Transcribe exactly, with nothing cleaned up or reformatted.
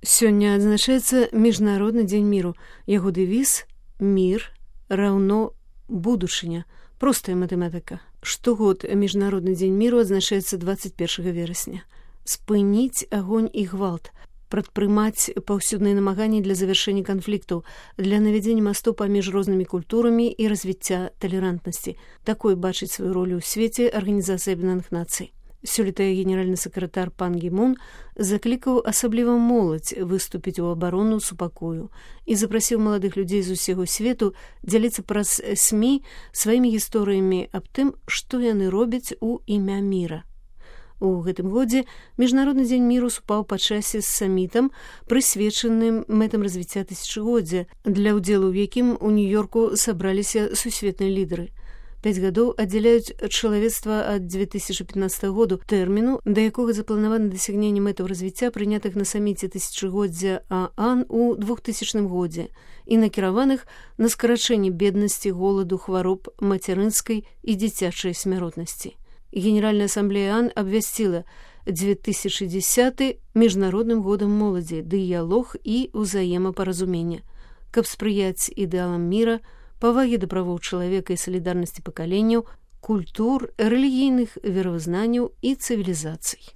Сёння адзначаецца міжнародны дзень міру. Яго дэвіз «Мір раўно будучыня». Простая матэматыка. Штогод міжнародны дзень міру адзначаецца дваццаць першага верасня. Спыніць агонь і гвалт, прадпрымаць паўсюдныя намаганні для завяршэння канфліктаў, для навядзення масту паміж рознымі культурамі і развіцця талерантнасці. Такой бачыць сваю ролю ў свеце Арганізацыя Аб'яднаных Нацый. Сёлета генеральны сакратар Пан Гі Мун заклікаў асабліва моладзь выступіць у абарону супакою і запрасіў маладых людзей з усяго свету дзяліцца праз СМІ сваімі гісторыямі аб тым, што яны робяць у імя міра. У гэтым годзе міжнародны дзень міру супаў па часе з самітам, прысвечаным мэтам развіцця тысячагоддзя, для ўдзелу ў якім у Нью-Йорку сабраліся сусветныя лідары. Пяць гадоў аддзяляюць чалавецтва ад дзве тысячы пятнаццатага году тэрміну, да якога запланавана дасягненне мэтаў развіцця, прынятых на саміце тысячагоддзя ААН у двухтысячным годзе і накіраваных на скарачэнне беднасці, голаду, хвароб, мацярынскай і дзіцячай смяротнасці. Генеральная асамблея ААН абвясціла две тысячы дзесяты міжнародным годам моладзі, дыялог і ўзаемапаразумення, каб спрыяць ідэалам міра, павагі да правоў чалавека і салідарнасці пакаленняў, культур, рэлігійных веравызнанняў і цывілізацый.